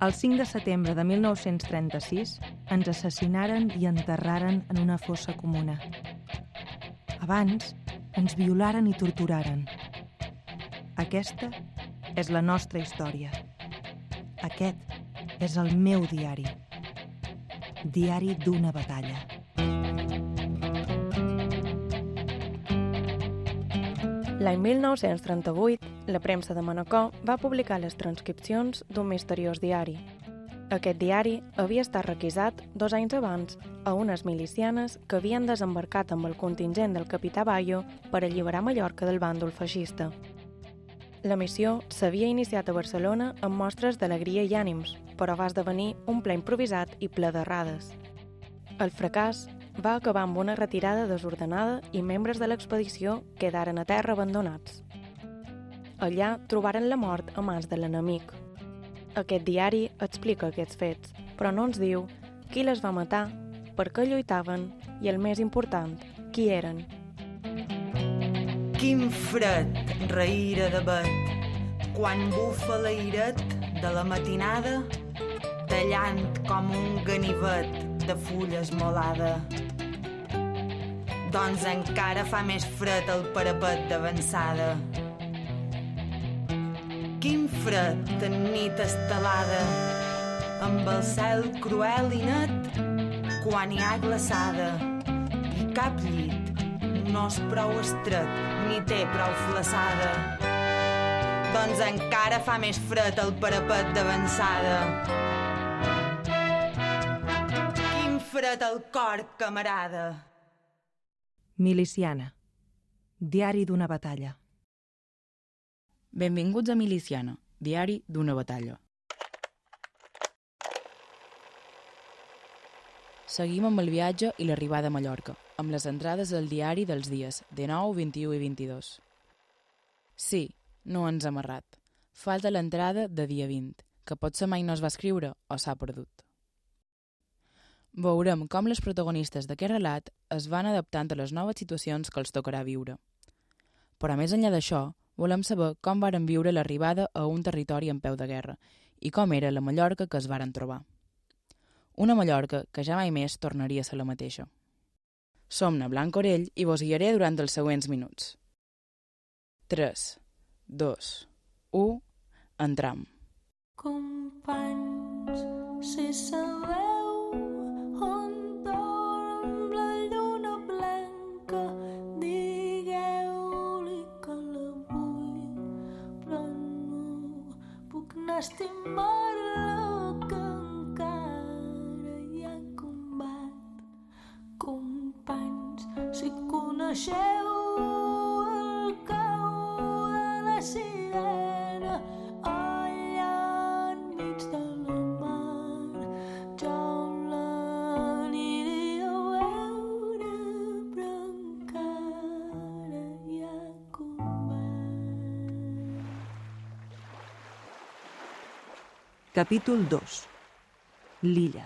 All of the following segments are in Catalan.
El 5 de setembre de 1936 ens assassinaren i enterraren en una fossa comuna. Abans ens violaren i torturaren. Aquesta és la nostra història. Aquest és el meu diari. Diari d'una batalla. L'any 1938, la premsa de Manacor va publicar les transcripcions d'un misteriós diari. Aquest diari havia estat requisat 2 anys abans a unes milicianes que havien desembarcat amb el contingent del capità Bayo per alliberar Mallorca del bàndol feixista. La missió s'havia iniciat a Barcelona amb mostres d'alegria i ànims, però va esdevenir un ple improvisat i ple d'errades. El fracàs va acabar amb una retirada desordenada i membres de l'expedició quedaren a terra abandonats. Allà trobaren la mort a mans de l'enemic. Aquest diari explica aquests fets, però no ens diu qui les va matar, per què lluitaven i, el més important, qui eren. Quin fred reira de vet, quan bufa l'airet de la matinada, tallant com un ganivet de fulla esmolada. Doncs encara fa més fred el parapet d'avançada. Quin fred en nit estelada, amb el cel cruel i net, quan hi ha glaçada, i cap llit no és prou estret ni té prou flaçada. Doncs encara fa més fred el parapet d'avançada. Quin fred al cor, camarada. Miliciana. Diari d'una batalla. Benvinguts a Miliciana, diari d'una batalla. Seguim amb el viatge i l'arribada a Mallorca, amb les entrades del diari dels dies 19, 21 i 22. Sí, no ens hem errat. Falta l'entrada de dia 20, que potser mai no es va escriure o s'ha perdut. Veurem com les protagonistes d'aquest relat es van adaptant a les noves situacions que els tocarà viure. Però més enllà d'això, volem saber com varen viure l'arribada a un territori en peu de guerra i com era la Mallorca que es varen trobar. Una Mallorca que ja mai més tornaria a ser la mateixa. Som na Blanca Orell i vos guiaré durant els següents minuts. 3, 2, 1, entram. Companys, si sabeu on dorm la lluna blanca, digueu-li que la vull, però no puc anar a estimar-la, que encara hi ha combat. Companys, si coneixeu el cau de la sirena allà enmig de la mar, jo l'aniria a veure, però encara hi ha combat. Capítol 2. L'illa.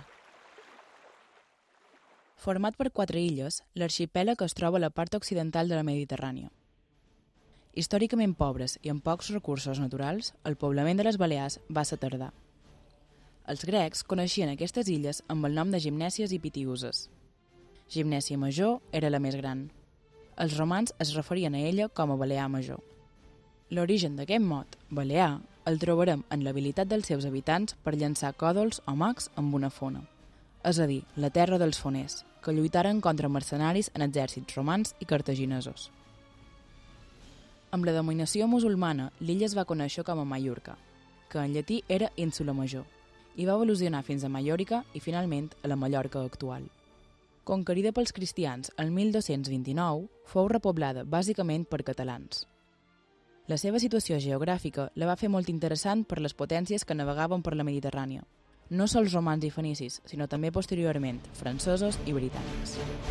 Format per 4 illes, l'arxipèlag es troba a la part occidental de la Mediterrània. Històricament pobres i amb pocs recursos naturals, el poblament de les Balears va ser tardà. Els grecs coneixien aquestes illes amb el nom de Gimnèsies i Pitiuses. Gimnèsia Major era la més gran. Els romans es referien a ella com a Balear Major. L'origen d'aquest mot, balear, el trobarem en l'habilitat dels seus habitants per llançar còdols o mags amb una fona. És a dir, la terra dels foners, que lluitaren contra mercenaris en exèrcits romans i cartaginesos. Amb la dominació musulmana, l'illa es va conèixer com a Mallorca, que en llatí era Ínsula Major, i va evolucionar fins a Mallòrica i finalment a la Mallorca actual. Conquerida pels cristians el 1229, fou repoblada bàsicament per catalans. La seva situació geogràfica la va fer molt interessant per les potències que navegaven per la Mediterrània, no sols romans i fenicis, sinó també posteriorment francesos i britànics.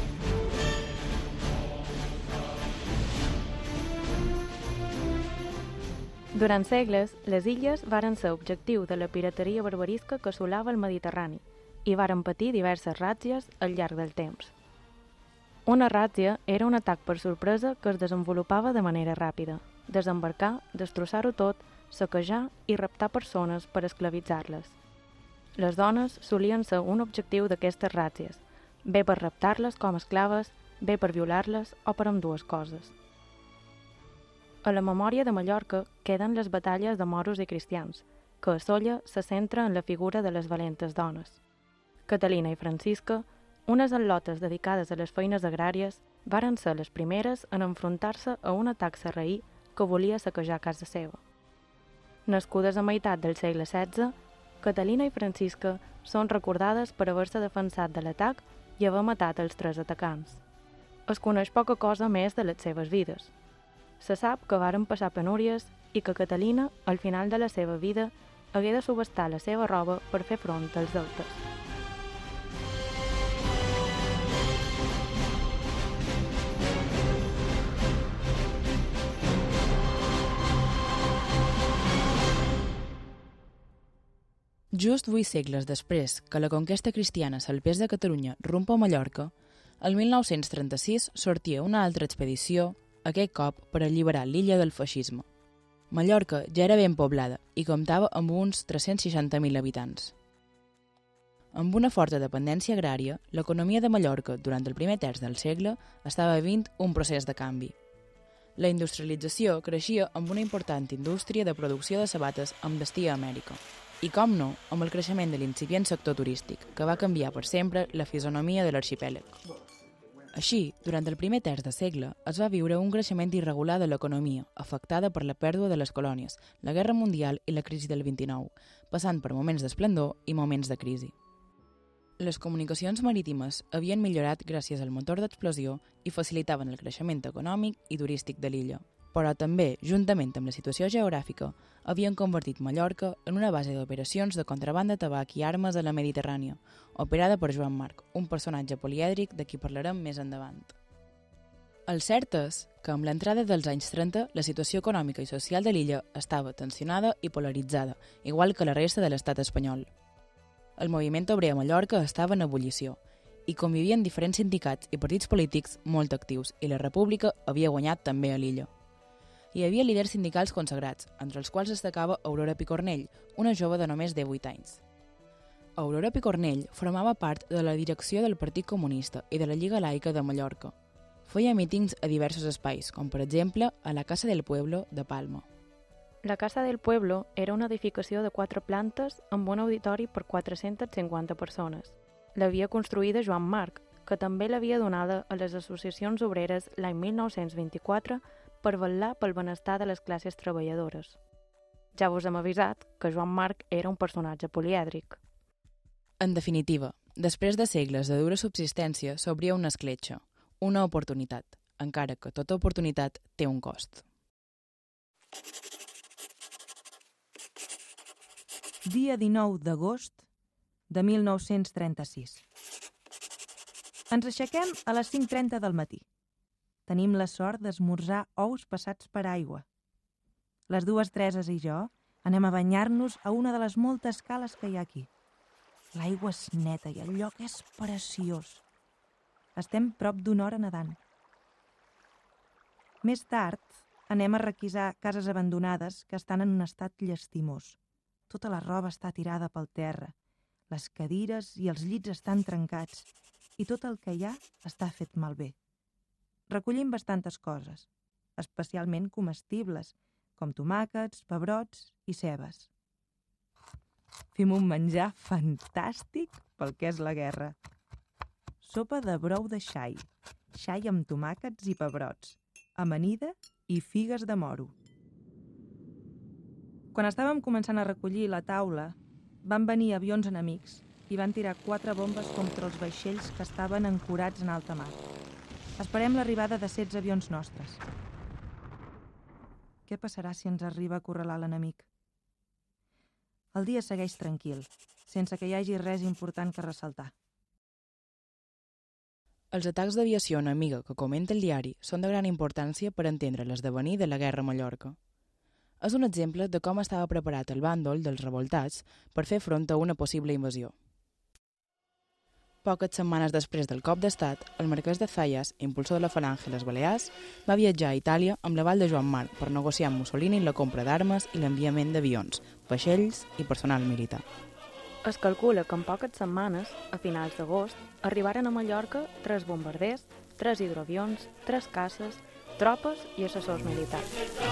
Durant segles, les illes varen ser objectiu de la pirateria barbarisca que assolava el Mediterrani i varen patir diverses ràtzies al llarg del temps. Una ràtzia era un atac per sorpresa que es desenvolupava de manera ràpida: desembarcar, destrossar-ho tot, saquejar i raptar persones per esclavitzar-les. Les dones solien ser un objectiu d'aquestes ràtzies, bé per raptar-les com a esclaves, bé per violar-les o per ambdues coses. A la memòria de Mallorca queden les batalles de moros i cristians, que a Sóller se centra en la figura de les valentes dones. Catalina i Francisca, unes al·lotes dedicades a les feines agràries, varen ser les primeres en enfrontar-se a un atac sarraí que volia saquejar casa seva. Nascudes a meitat del segle XVI, Catalina i Francisca són recordades per haver-se defensat de l'atac i haver matat els 3 atacants. Es coneix poca cosa més de les seves vides. Se sap que varen passar penúries i que Catalina, al final de la seva vida, hagué de subhastar la seva roba per fer front als deutes. Just 8 segles després que la conquesta cristiana salpés de Catalunya rump a Mallorca, el 1936 sortia una altra expedició, aquest cop per alliberar l'illa del feixisme. Mallorca ja era ben poblada i comptava amb uns 360.000 habitants. Amb una forta dependència agrària, l'economia de Mallorca durant el primer terç del segle estava vivint un procés de canvi. La industrialització creixia amb una important indústria de producció de sabates amb destí a Amèrica. I, com no, amb el creixement de l'incipient sector turístic, que va canviar per sempre la fisonomia de l'arxipèlag. Així, durant el primer terç de segle, es va viure un creixement irregular de l'economia, afectada per la pèrdua de les colònies, la Guerra Mundial i la crisi del 29, passant per moments d'esplendor i moments de crisi. Les comunicacions marítimes havien millorat gràcies al motor d'explosió i facilitaven el creixement econòmic i turístic de l'illa, però també, juntament amb la situació geogràfica, havien convertit Mallorca en una base d'operacions de contraban de tabac i armes a la Mediterrània, operada per Joan Marc, un personatge polièdric de qui parlarem més endavant. El cert és que amb l'entrada dels anys 30 la situació econòmica i social de l'illa estava tensionada i polaritzada, igual que la resta de l'estat espanyol. El moviment obrer a Mallorca estava en ebullició i convivien diferents sindicats i partits polítics molt actius i la República havia guanyat també a l'illa. Hi havia líders sindicals consagrats, entre els quals destacava Aurora Picornell, una jove de només 18 anys. Aurora Picornell formava part de la direcció del Partit Comunista i de la Lliga Laica de Mallorca. Feia mítings a diversos espais, com per exemple a la Casa del Pueblo de Palma. La Casa del Pueblo era una edificació de 4 plantes amb un auditori per 450 persones. L'havia construïda Joan Marc, que també l'havia donada a les associacions obreres l'any 1924 per vetllar pel benestar de les classes treballadores. Ja vos hem avisat que Joan Marc era un personatge polièdric. En definitiva, després de segles de dura subsistència s'obria una escletxa, una oportunitat, encara que tota oportunitat té un cost. Dia 19 d'agost de 1936. Ens aixequem a les 5:30 del matí. Tenim la sort d'esmorzar ous passats per aigua. Les dues Tereses i jo anem a banyar-nos a una de les moltes cales que hi ha aquí. L'aigua és neta i el lloc és preciós. Estem prop d'una hora nedant. Més tard anem a requisar cases abandonades que estan en un estat llastimós. Tota la roba està tirada pel terra, les cadires i els llits estan trencats i tot el que hi ha està fet malbé. Recollim bastantes coses, especialment comestibles, com tomàquets, pebrots i cebes. Fem un menjar fantàstic pel que és la guerra. Sopa de brou de xai, xai amb tomàquets i pebrots, amanida i figues de moro. Quan estàvem començant a recollir la taula, van venir avions enemics i van tirar 4 bombes contra els vaixells que estaven ancorats en alta mar. Esperem l'arribada de 16 avions nostres. Què passarà si ens arriba a acorralar l'enemic? El dia segueix tranquil, sense que hi hagi res important que ressaltar. Els atacs d'aviació enemiga que comenta el diari són de gran importància per entendre l'esdevenir de la guerra a Mallorca. És un exemple de com estava preparat el bàndol dels revoltats per fer front a una possible invasió. Poques setmanes després del cop d'estat, el marquès de Zayas, impulsor de la Falange a les Balears, va viatjar a Itàlia amb l'aval de Joan Marc per negociar amb Mussolini la compra d'armes i l'enviament d'avions, vaixells i personal militar. Es calcula que en poques setmanes, a finals d'agost, arribaren a Mallorca 3 bombarders, 3 hidroavions, 3 caces, tropes i assessors militars.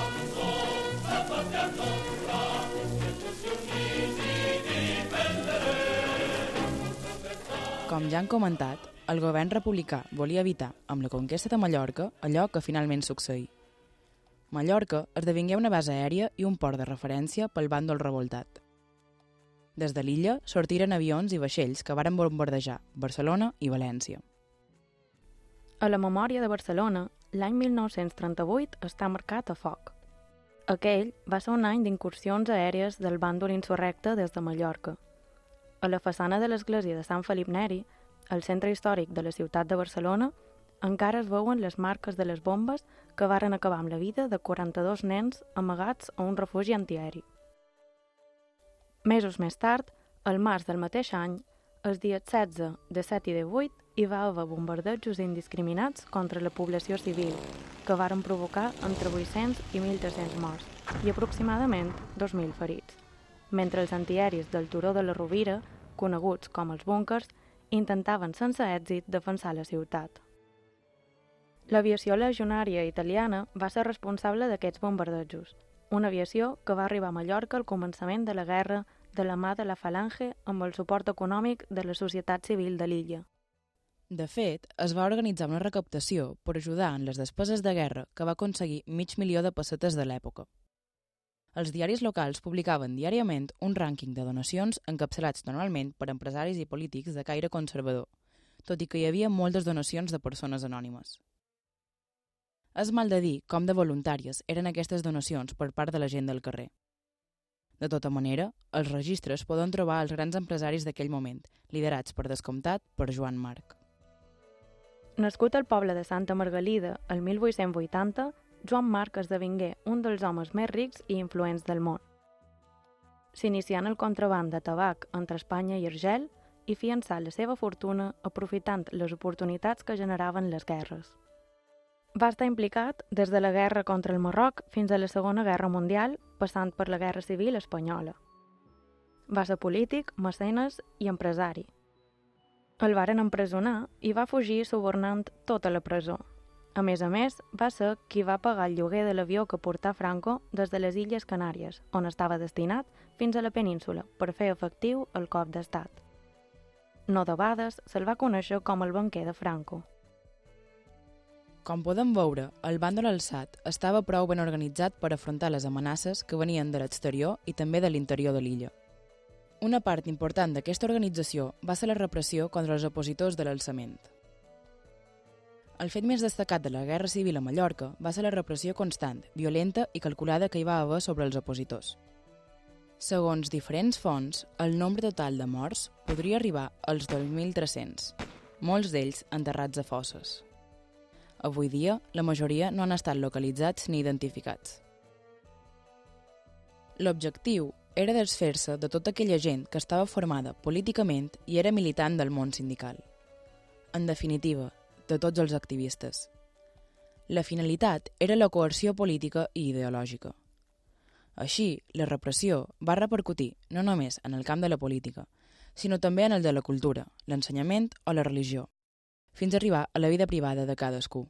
Com ja han comentat, el govern republicà volia evitar, amb la conquesta de Mallorca, allò que finalment succeí. Mallorca esdevingué una base aèria i un port de referència pel bàndol revoltat. Des de l'illa sortiren avions i vaixells que varen bombardejar Barcelona i València. A la memòria de Barcelona, l'any 1938 està marcat a foc. Aquell va ser un any d'incursions aèries del bàndol insurrecte des de Mallorca. A la façana de l'església de Sant Felip Neri, al centre històric de la ciutat de Barcelona, encara es veuen les marques de les bombes que varen acabar amb la vida de 42 nens amagats a un refugi antiaeri. Mesos més tard, al març del mateix any, els dies 16, 17 i 18, hi va haver bombardejos indiscriminats contra la població civil, que varen provocar entre 800 i 1.300 morts i aproximadament 2.000 ferits, mentre els antiaeris del turó de la Rovira, coneguts com els búnkers, intentaven sense èxit defensar la ciutat. L'aviació legionària italiana va ser responsable d'aquests bombardejos, una aviació que va arribar a Mallorca al començament de la guerra de la mà de la Falange amb el suport econòmic de la societat civil de l'illa. De fet, es va organitzar una recaptació per ajudar en les despeses de guerra que va aconseguir 500.000 de pessetes de l'època. Els diaris locals publicaven diàriament un rànquing de donacions encapçalats normalment per empresaris i polítics de caire conservador, tot i que hi havia moltes donacions de persones anònimes. És mal de dir com de voluntàries eren aquestes donacions per part de la gent del carrer. De tota manera, els registres poden trobar els grans empresaris d'aquell moment, liderats per descomptat per Joan Marc. Nascut al poble de Santa Margalida el 1880, Joan Marc esdevingué un dels homes més rics i influents del món. S'inicià en el contraban de tabac entre Espanya i Argel i fiançà la seva fortuna aprofitant les oportunitats que generaven les guerres. Va estar implicat des de la guerra contra el Marroc fins a la Segona Guerra Mundial, passant per la Guerra Civil Espanyola. Va ser polític, mecenes i empresari. El varen empresonar i va fugir subornant tota la presó. A més, va ser qui va pagar el lloguer de l'avió que portà Franco des de les Illes Canàries, on estava destinat, fins a la península, per fer efectiu el cop d'estat. No debades, se'l va conèixer com el banquer de Franco. Com podem veure, el bàndol alçat estava prou ben organitzat per afrontar les amenaces que venien de l'exterior i també de l'interior de l'illa. Una part important d'aquesta organització va ser la repressió contra els opositors de l'alçament. El fet més destacat de la Guerra Civil a Mallorca va ser la repressió constant, violenta i calculada que hi va haver sobre els opositors. Segons diferents fonts, el nombre total de morts podria arribar als 2.300, molts d'ells enterrats a fosses. Avui dia, la majoria no han estat localitzats ni identificats. L'objectiu era desfer-se de tota aquella gent que estava formada políticament i era militant del món sindical. En definitiva, de tots els activistes. La finalitat era la coerció política i ideològica. Així, la repressió va repercutir no només en el camp de la política, sinó també en el de la cultura, l'ensenyament o la religió, fins a arribar a la vida privada de cadascú.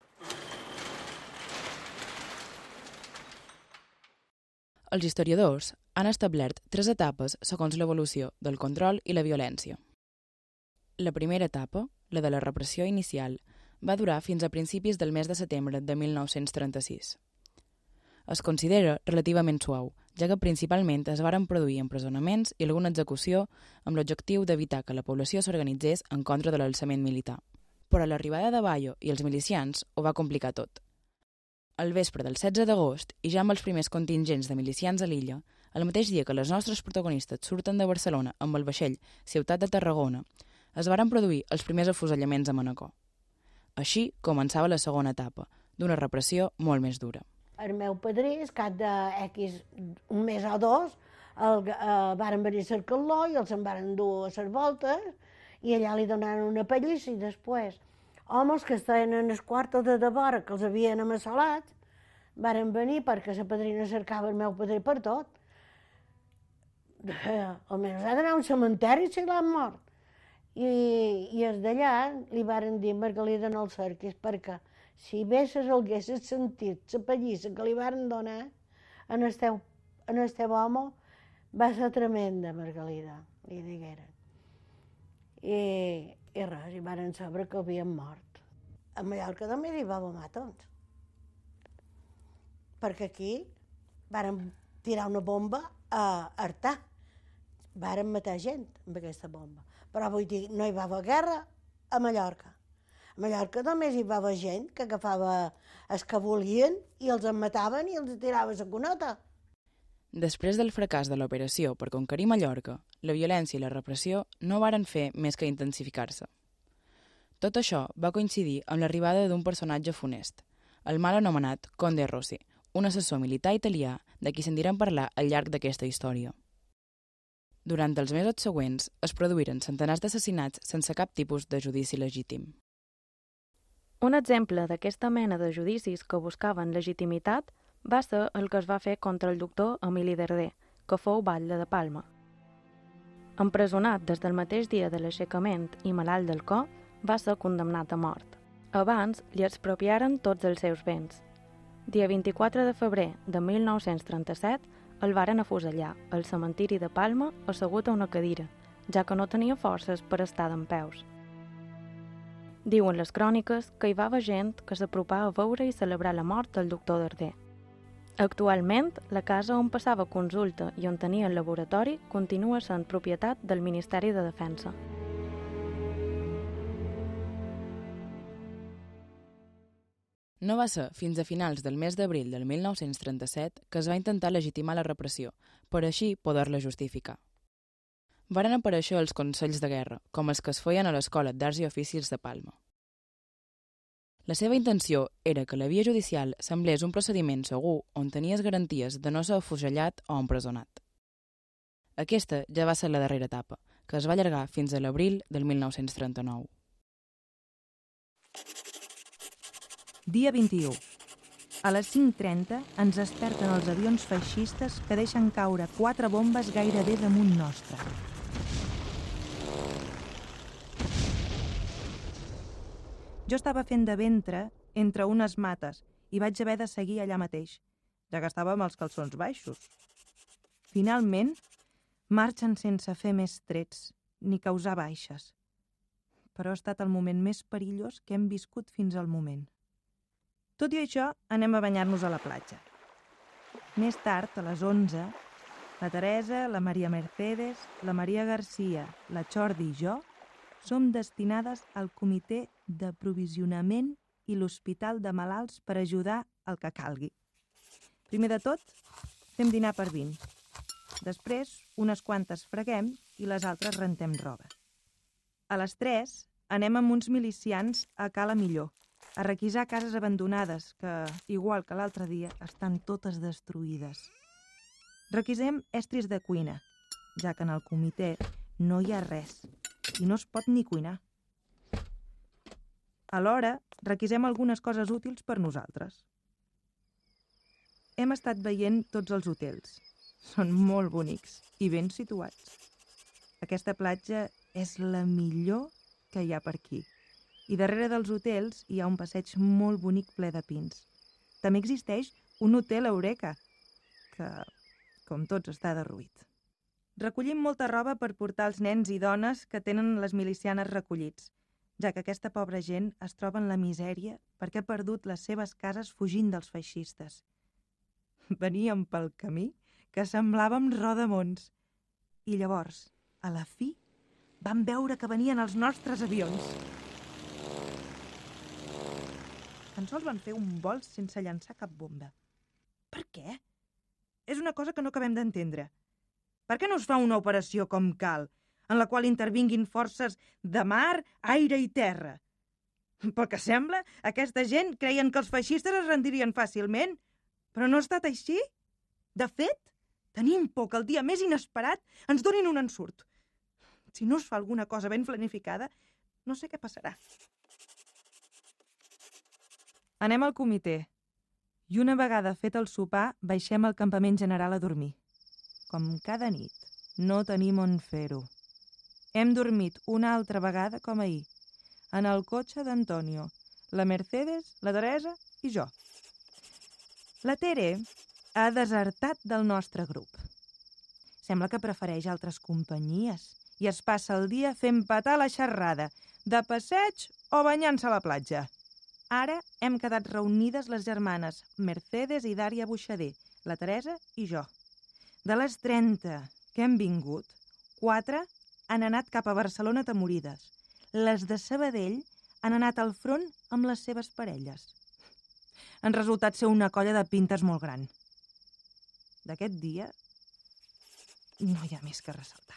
Els historiadors han establert 3 etapes segons l'evolució del control i la violència. La primera etapa, la de la repressió inicial, va durar fins a principis del mes de setembre de 1936. Es considera relativament suau, ja que principalment es varen produir empresonaments i alguna execució amb l'objectiu d'evitar que la població s'organitzés en contra de l'alçament militar. Però l'arribada de Bayo i els milicians ho va complicar tot. Al vespre del 16 d'agost, i ja amb els primers contingents de milicians a l'illa, el mateix dia que les nostres protagonistes surten de Barcelona amb el vaixell Ciutat de Tarragona, es varen produir els primers afusellaments a Manacor. Així començava la segona etapa, d'una repressió molt més dura. El meu padrí, cap un mes o 2, varen venir a cercar-lo i els en varen dur a les voltes i allà li donaren una pallissa i després homes que estaven en el quarto de vora, que els havien amassolats, varen venir perquè la padrina cercava el meu padrí per tot. almenys ha d'anar a un cementeri si l'han mort. I des d'allà li varen dir Margalida no el cerquis, perquè si vesses haguessis sentit la pallissa que li varen donar en el teu home, va ser tremenda, Margalida, li digueren. I res, i varen saber que havien mort. A Mallorca també hi va haver matons. Perquè aquí varen tirar una bomba a Artà. Varen matar gent amb aquesta bomba. Però vull dir, no hi va haver guerra a Mallorca. A Mallorca només hi va haver gent que agafava els que volien i els en mataven i els tirava la conota. Després del fracàs de l'operació per conquerir Mallorca, la violència i la repressió no varen fer més que intensificar-se. Tot això va coincidir amb l'arribada d'un personatge funest, el mal anomenat Conde Rossi, un assessor militar italià de qui se'n diran parlar al llarg d'aquesta història. Durant els mesos següents es produïren centenars d'assassinats sense cap tipus de judici legítim. Un exemple d'aquesta mena de judicis que buscaven legitimitat va ser el que es va fer contra el doctor Emili Darder, que fou batlle de Palma. Empresonat des del mateix dia de l'aixecament i malalt del cor, va ser condemnat a mort. Abans li expropiaren tots els seus béns. Dia 24 de febrer de 1937 el varen afusellar al cementiri de Palma assegut a una cadira, ja que no tenia forces per estar dempeus. Diuen les cròniques que hi va haver gent que s'apropava a veure i celebrar la mort del doctor Darder. Actualment, la casa on passava consulta i on tenia el laboratori continua sent propietat del Ministeri de Defensa. No va ser fins a finals del mes d'abril del 1937 que es va intentar legitimar la repressió, per així poder-la justificar. Varen aparèixer els consells de guerra, com els que es feien a l'Escola d'Arts i Oficis de Palma. La seva intenció era que la via judicial semblés un procediment segur on tenies garanties de no ser afusellat o empresonat. Aquesta ja va ser la darrera etapa, que es va allargar fins a l'abril del 1939. Dia 21. A les 5:30 ens desperten els avions feixistes que deixen caure 4 bombes gairebé damunt nostre. Jo estava fent de ventre entre unes mates i vaig haver de seguir allà mateix, ja que estava amb els calçons baixos. Finalment, marxen sense fer més trets ni causar baixes. Però ha estat el moment més perillós que hem viscut fins al moment. Tot i això, anem a banyar-nos a la platja. Més tard, a les 11, la Teresa, la Maria Mercedes, la Maria Garcia, la Jordi i jo som destinades al Comitè d'Aprovisionament i l'Hospital de Malalts per ajudar el que calgui. Primer de tot, fem dinar per 20. Després, unes quantes freguem i les altres rentem roba. A les 3, anem amb uns milicians a Cala Millor, a requisar cases abandonades que, igual que l'altre dia, estan totes destruïdes. Requisem estris de cuina, ja que en el comitè no hi ha res i no es pot ni cuinar. Alhora, requisem algunes coses útils per nosaltres. Hem estat veient tots els hotels. Són molt bonics i ben situats. Aquesta platja és la millor que hi ha per aquí. I darrere dels hotels hi ha un passeig molt bonic ple de pins. També existeix un hotel Eureka, que, com tots, està derruït. Recollim molta roba per portar els nens i dones que tenen les milicianes recollits, ja que aquesta pobra gent es troba en la misèria perquè ha perdut les seves cases fugint dels feixistes. Veníem pel camí que semblàvem rodamons. I llavors, a la fi, vam veure que venien els nostres avions. Tan sols van fer un vol sense llançar cap bomba. Per què? És una cosa que no acabem d'entendre. Per què no es fa una operació com cal, en la qual intervinguin forces de mar, aire i terra? Pel que sembla, aquesta gent creien que els feixistes es rendirien fàcilment, però no ha estat així. De fet, tenim por que el dia més inesperat ens donin un ensurt. Si no es fa alguna cosa ben planificada, no sé què passarà. Anem al comitè i una vegada fet el sopar baixem al campament general a dormir. Com cada nit, no tenim on fer-ho. Hem dormit una altra vegada com ahir, en el cotxe d'Antonio, la Mercedes, la Teresa i jo. La Tere ha desertat del nostre grup. Sembla que prefereix altres companyies i es passa el dia fent petar la xerrada, de passeig o banyant-se a la platja. Ara hem quedat reunides les germanes Mercedes i Dària Buixader, la Teresa i jo. De les 30 que hem vingut, 4 han anat cap a Barcelona atemorides. Les de Sabadell han anat al front amb les seves parelles. Han resultat ser una colla de pintes molt gran. D'aquest dia no hi ha més que ressaltar.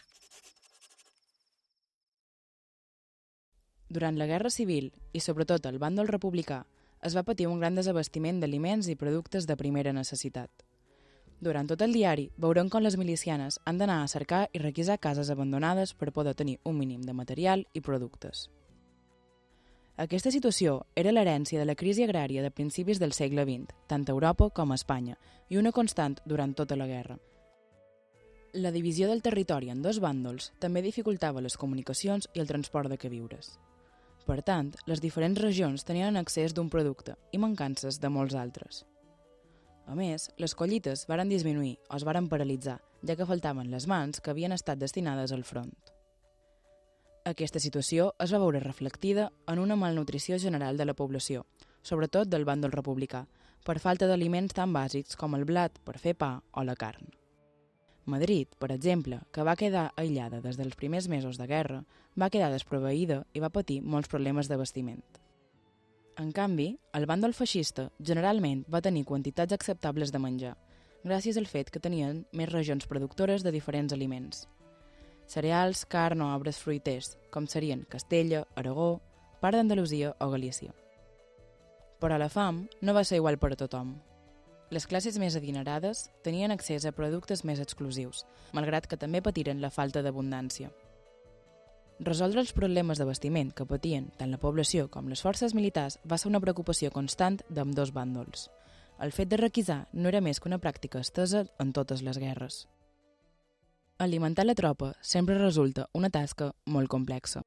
Durant la Guerra Civil, i sobretot al bàndol republicà, es va patir un gran desabastiment d'aliments i productes de primera necessitat. Durant tot el diari veurem com les milicianes han d'anar a cercar i requisar cases abandonades per poder tenir un mínim de material i productes. Aquesta situació era l'herència de la crisi agrària de principis del segle XX, tant a Europa com a Espanya, i una constant durant tota la guerra. La divisió del territori en dos bàndols també dificultava les comunicacions i el transport de queviures. Per tant, les diferents regions tenien accés d'un producte i mancances de molts altres. A més, les collites varen disminuir o es varen paralitzar, ja que faltaven les mans que havien estat destinades al front. Aquesta situació es va veure reflectida en una malnutrició general de la població, sobretot del bàndol republicà, per falta d'aliments tan bàsics com el blat per fer pa o la carn. Madrid, per exemple, que va quedar aïllada des dels primers mesos de guerra, va quedar desproveïda i va patir molts problemes d'abastiment. En canvi, el bàndol feixista generalment va tenir quantitats acceptables de menjar, gràcies al fet que tenien més regions productores de diferents aliments. Cereals, carn o arbres fruiters, com serien Castella, Aragó, part d'Andalusia o Galícia. Però la fam no va ser igual per a tothom. Les classes més adinerades tenien accés a productes més exclusius, malgrat que també patiren la falta d'abundància. Resoldre els problemes d'abastiment que patien tant la població com les forces militars va ser una preocupació constant d'ambdós bàndols. El fet de requisar no era més que una pràctica estesa en totes les guerres. Alimentar la tropa sempre resulta una tasca molt complexa.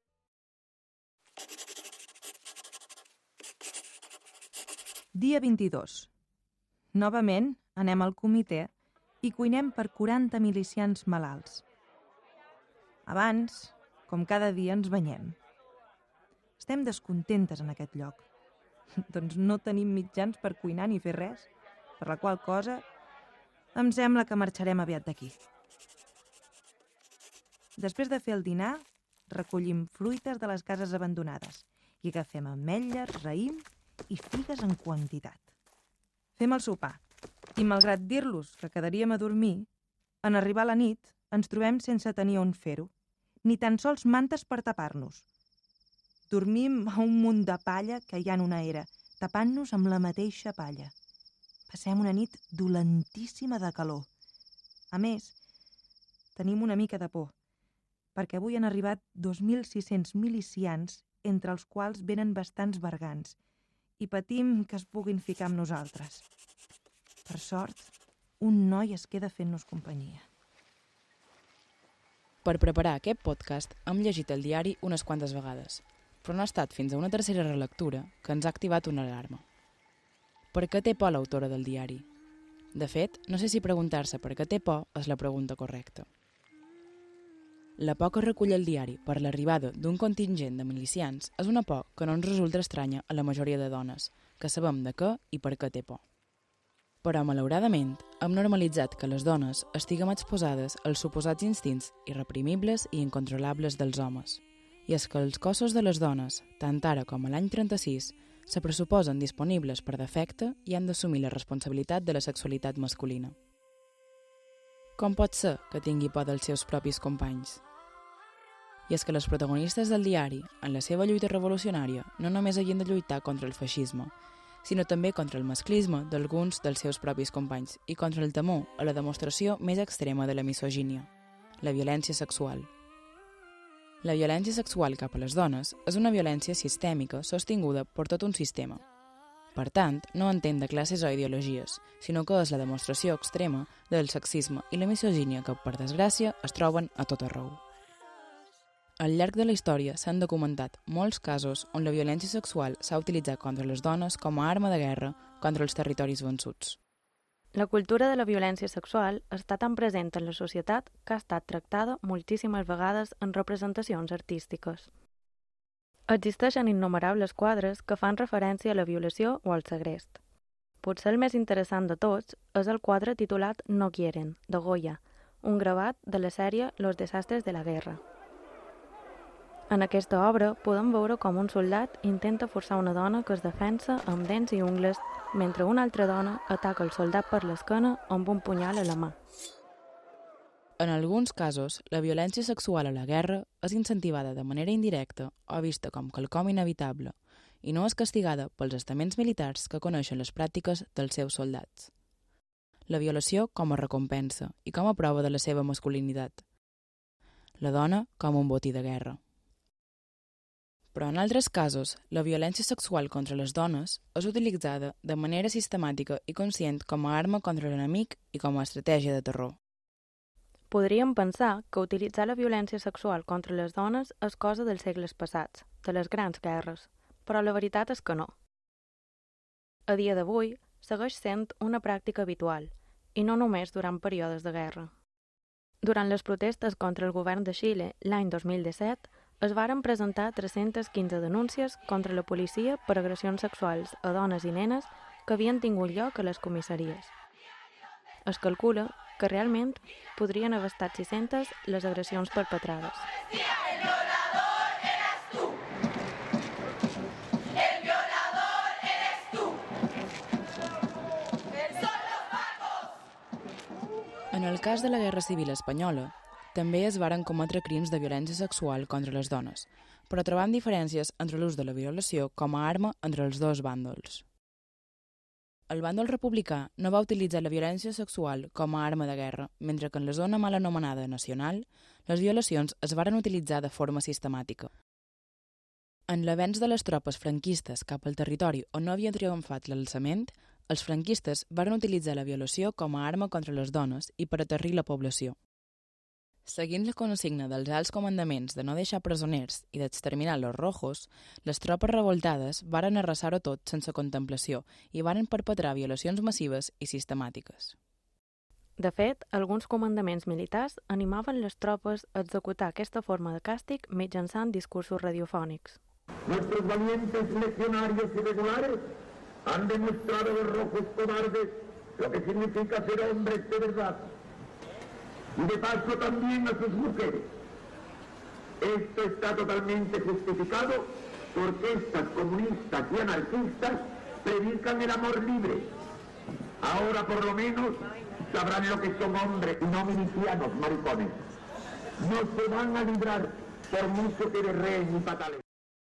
Dia 22. Novament anem al comitè i cuinem per 40 milicians malalts. Abans, com cada dia, ens banyem. Estem descontentes en aquest lloc. Doncs no tenim mitjans per cuinar ni fer res, per la qual cosa em sembla que marxarem aviat d'aquí. Després de fer el dinar, recollim fruites de les cases abandonades i agafem ametlles, raïm i figues en quantitat. Fem el sopar i, malgrat dir-los que quedaríem a dormir, en arribar la nit ens trobem sense tenir on fer-ho, ni tan sols mantes per tapar-nos. Dormim a un munt de palla que hi ha en una era, tapant-nos amb la mateixa palla. Passem una nit dolentíssima de calor. A més, tenim una mica de por, perquè avui han arribat 2.600 milicians, entre els quals venen bastants bergants, i patim que es puguin ficar amb nosaltres. Per sort, un noi es queda fent-nos companyia. Per preparar aquest podcast hem llegit el diari unes quantes vegades, però no ha estat fins a una tercera relectura que ens ha activat una alarma. Per què té por l'autora del diari? De fet, no sé si preguntar-se per què té por és la pregunta correcta. La por que recull el diari per l'arribada d'un contingent de milicians és una por que no ens resulta estranya a la majoria de dones, que sabem de què i per què té por. Però, malauradament, hem normalitzat que les dones estiguem exposades als suposats instints irreprimibles i incontrolables dels homes. I és que els cossos de les dones, tant ara com a l'any 36, se pressuposen disponibles per defecte i han d'assumir la responsabilitat de la sexualitat masculina. Com pot ser que tingui por dels seus propis companys? I és que les protagonistes del diari, en la seva lluita revolucionària, no només havien de lluitar contra el feixisme, sinó també contra el masclisme d'alguns dels seus propis companys i contra el temor a la demostració més extrema de la misogínia, la violència sexual. La violència sexual cap a les dones és una violència sistèmica sostinguda per tot un sistema, Per tant, no entén de classes o ideologies, sinó que és la demostració extrema del sexisme i la misogínia que, per desgràcia, es troben a tot arreu. Al llarg de la història s'han documentat molts casos on la violència sexual s'ha utilitzat contra les dones com a arma de guerra contra els territoris vençuts. La cultura de la violència sexual està tan present en la societat que ha estat tractada moltíssimes vegades en representacions artístiques. Existeixen innumerables quadres que fan referència a la violació o al segrest. Potser el més interessant de tots és el quadre titulat No quieren, de Goya, un gravat de la sèrie Los desastres de la guerra. En aquesta obra podem veure com un soldat intenta forçar una dona que es defensa amb dents i ungles mentre una altra dona ataca el soldat per l'esquena amb un punyal a la mà. En alguns casos, la violència sexual a la guerra és incentivada de manera indirecta o vista com quelcom inevitable i no és castigada pels estaments militars que coneixen les pràctiques dels seus soldats. La violació com a recompensa i com a prova de la seva masculinitat. La dona com un botí de guerra. Però en altres casos, la violència sexual contra les dones és utilitzada de manera sistemàtica i conscient com a arma contra l'enemic i com a estratègia de terror. Podríem pensar que utilitzar la violència sexual contra les dones és cosa dels segles passats, de les grans guerres, però la veritat és que no. A dia d'avui, segueix sent una pràctica habitual, i no només durant períodes de guerra. Durant les protestes contra el govern de Xile l'any 2017, es varen presentar 315 denúncies contra la policia per agressions sexuals a dones i nenes que havien tingut lloc a les comissaries. Es calcula que realment podrien haver estat 600 les agressions perpetrades. En el cas de la Guerra Civil Espanyola, també es varen cometre crims de violència sexual contra les dones, però trobant diferències entre l'ús de la violació com a arma entre els dos bàndols. El bàndol republicà no va utilitzar la violència sexual com a arma de guerra, mentre que en la zona mal anomenada nacional, les violacions es varen utilitzar de forma sistemàtica. En l'avenç de les tropes franquistes cap al territori on no havia triomfat l'alçament, els franquistes varen utilitzar la violació com a arma contra les dones i per aterrir la població. Seguint la consigna dels alts comandaments de no deixar presoners i d'exterminar los rojos, les tropes revoltades varen arrasar-ho tot sense contemplació i varen perpetrar violacions massives i sistemàtiques. De fet, alguns comandaments militars animaven les tropes a executar aquesta forma de càstig mitjançant discursos radiofònics. Nuestros valientes legionarios irregulares han demostrado a los rojos cobardes lo que significa ser hombres de verdad. Y de paso también a sus mujeres. Esto está totalmente justificado porque estas comunistas y anarquistas predican el amor libre. Ahora por lo menos sabrán lo que son hombres y no milicianos maricones. No se van a librar por mucho que berreen ni patalen.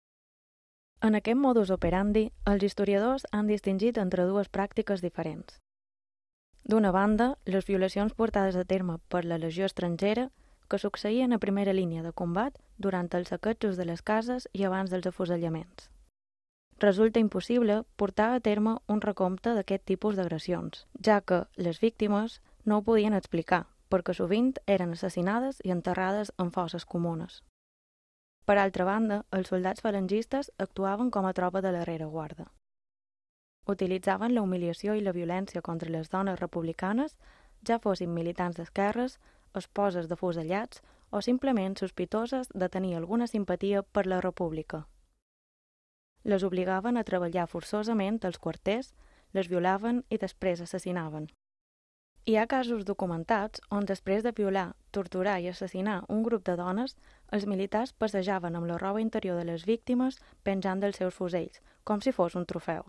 En aquest modus operandi, els historiadors han distingit entre dues pràctiques diferents. D'una banda, les violacions portades a terme per la legió estrangera que succeïen a primera línia de combat durant els saquejos de les cases i abans dels afusellaments. Resulta impossible portar a terme un recompte d'aquest tipus d'agressions, ja que les víctimes no ho podien explicar, perquè sovint eren assassinades i enterrades en fosses comunes. Per altra banda, els soldats falangistes actuaven com a tropa de la rereguarda. Utilitzaven la humiliació i la violència contra les dones republicanes, ja fossin militants d'esquerres, esposes de fusellats o simplement sospitoses de tenir alguna simpatia per la república. Les obligaven a treballar forçosament als quarters, les violaven i després assassinaven. Hi ha casos documentats on després de violar, torturar i assassinar un grup de dones, els militars passejaven amb la roba interior de les víctimes penjant dels seus fusells, com si fos un trofeu.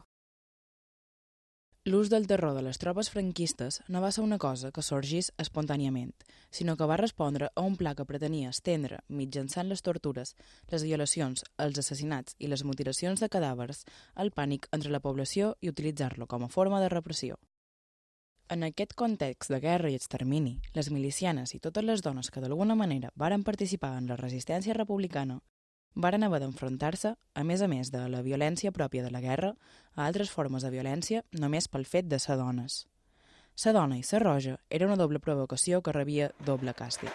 L'ús del terror de les tropes franquistes no va ser una cosa que sorgís espontàniament, sinó que va respondre a un pla que pretenia estendre, mitjançant les tortures, les violacions, els assassinats i les mutilacions de cadàvers, el pànic entre la població i utilitzar-lo com a forma de repressió. En aquest context de guerra i extermini, les milicianes i totes les dones que d'alguna manera varen participar en la resistència republicana varen haver d'enfrontar-se, a més de la violència pròpia de la guerra, a altres formes de violència només pel fet de ser dones. Ser dona i ser roja era una doble provocació que rebia doble càstig.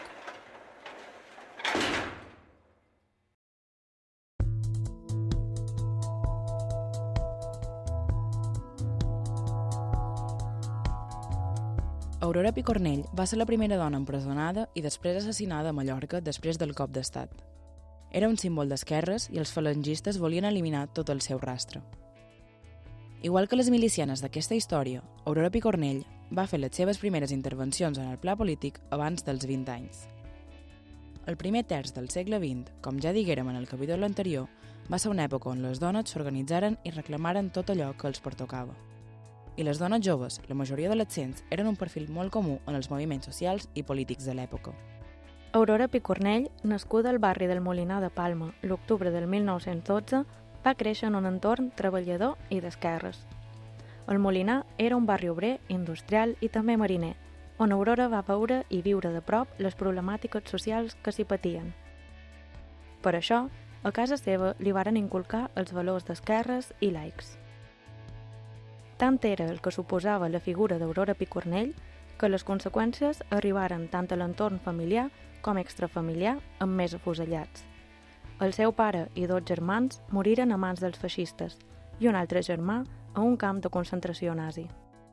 Aurora Picornell va ser la primera dona empresonada i després assassinada a Mallorca després del cop d'estat. Era un símbol d'esquerres i els falangistes volien eliminar tot el seu rastre. Igual que les milicianes d'aquesta història, Aurora Picornell va fer les seves primeres intervencions en el pla polític abans dels 20 anys. El primer terç del segle XX, com ja diguérem en el capítol anterior, va ser una època on les dones s'organitzaren i reclamaren tot allò que els pertocava. I les dones joves, la majoria adolescents, eren un perfil molt comú en els moviments socials i polítics de l'època. Aurora Picornell, nascuda al barri del Molinar de Palma l'octubre del 1912, va créixer en un entorn treballador i d'esquerres. El Molinar era un barri obrer, industrial i també mariner, on Aurora va veure i viure de prop les problemàtiques socials que s'hi patien. Per això, a casa seva li varen inculcar els valors d'esquerres i laics. Tant era el que suposava la figura d'Aurora Picornell que les conseqüències arribaren tant a l'entorn familiar com extrafamiliar amb més afusellats. El seu pare i 2 germans moriren a mans dels feixistes i un altre germà a un camp de concentració nazi.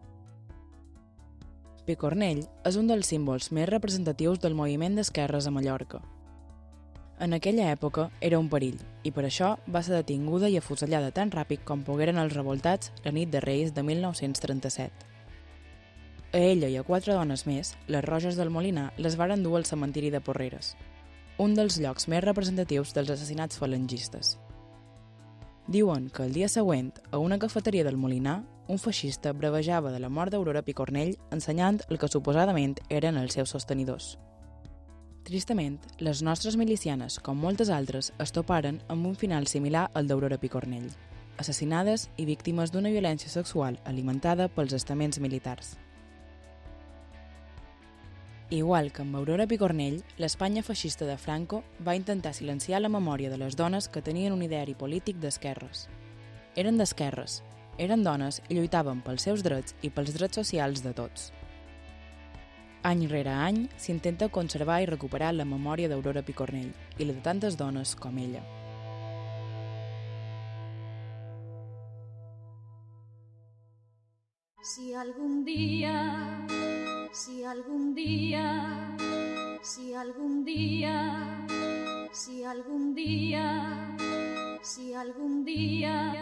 Picornell és un dels símbols més representatius del moviment d'esquerres a Mallorca. En aquella època era un perill i per això va ser detinguda i afusellada tan ràpid com pogueren els revoltats la nit de Reis de 1937. A ella i a 4 dones més, les Roges del Molinar, les varen dur al cementiri de Porreres, un dels llocs més representatius dels assassinats falangistes. Diuen que el dia següent, a una cafeteria del Molinar, un feixista bravejava de la mort d'Aurora Picornell ensenyant el que suposadament eren els seus sostenidors. Tristament, les nostres milicianes, com moltes altres, es toparen amb un final similar al d'Aurora Picornell, assassinades i víctimes d'una violència sexual alimentada pels estaments militars. Igual que amb Aurora Picornell, l'Espanya feixista de Franco va intentar silenciar la memòria de les dones que tenien un ideari polític d'esquerres. Eren d'esquerres, eren dones i lluitaven pels seus drets i pels drets socials de tots. Any rere any s'intenta conservar i recuperar la memòria d'Aurora Picornell i la de tantes dones com ella. Si algún día, si algún día, si algún día, si algún día, si algún día.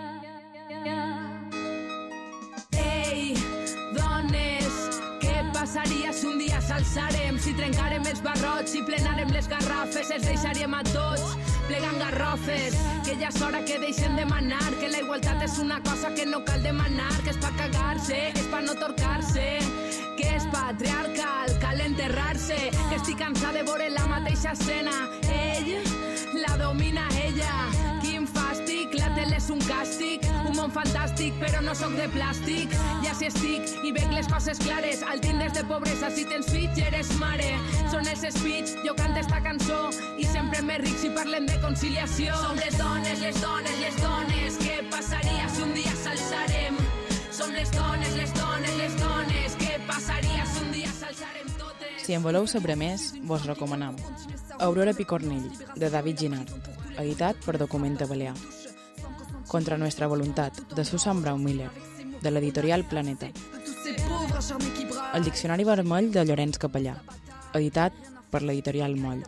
Ei, dones, què passaria si un dia s'alçarem? Si trencarem els barrots, si plenarem les garrafes, els deixaríem a tots plegant garrofes. Que ja és hora que deixen de manar, que la igualtat és una cosa que no cal demanar, que és pa cagar-se, que és pa no torcar-se, que és patriarcal, cal enterrar-se, que estic cansada de veure la mateixa escena. Ell la domina ella, quin fàstic, la tele és un càstig, un món fantàstic, però no sóc de plàstic. Ja si estic i veig les coses clares, al tindres de pobresa, si tens fills i eres mare. Són els speech, jo canto esta cançó i sempre més ric si parlem de conciliació. Som les dones, les dones, les dones, què passaria si un dia s'alçarem? Som les dones, les dones, les dones, què passaria si un dia s'alçarem totes? Si en voleu saber més, vos recomanem Aurora Picornell, de David Ginart, editat per Documenta Balear. Contra nuestra voluntad, de Susan Brown Miller, de l'editorial Planeta. El diccionari vermell de Llorenç Capellà, editat per l'editorial Moll.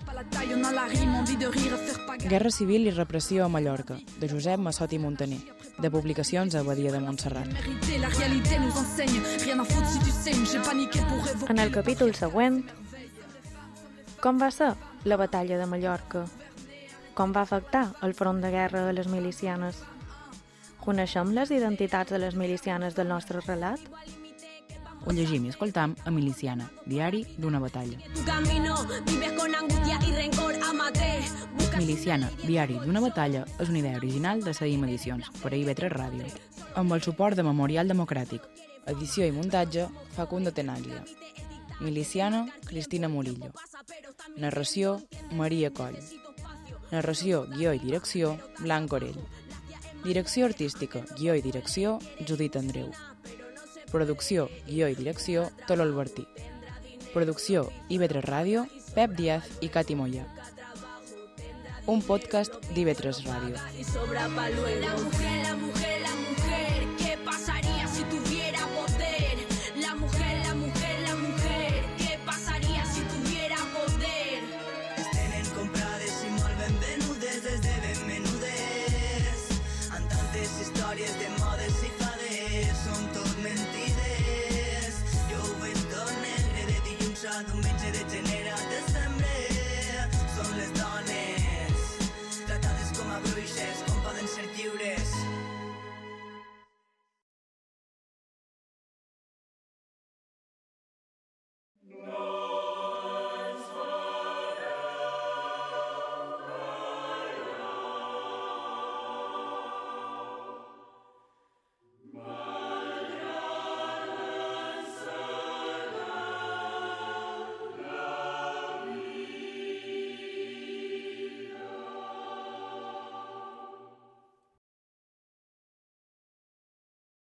Guerra civil i repressió a Mallorca, de Josep Massot i Montaner, de Publicacions Abadia de Montserrat. En el capítol següent, com va ser la batalla de Mallorca? Com va afectar el front de guerra a les milicianes? Coneixem les identitats de les milicianes del nostre relat? Ho llegim i escoltam a Miliciana, diari d'una batalla. Miliciana, diari d'una batalla és una idea original de Seguim Edicions, per a IB3 Ràdio, amb el suport de Memorial Democràtic, edició i muntatge Facundo Tenaglia. Miliciana, Cristina Murillo. Narració, Maria Coll. Narració, guió i direcció, Blanc Orell. Direcció artística, guió i direcció, Judit Andreu. Producció, guió i direcció, Tolo Albertí. Producció IB3 Ràdio, Pep Díaz i Cati Moya. Un podcast d'IB3 Ràdio.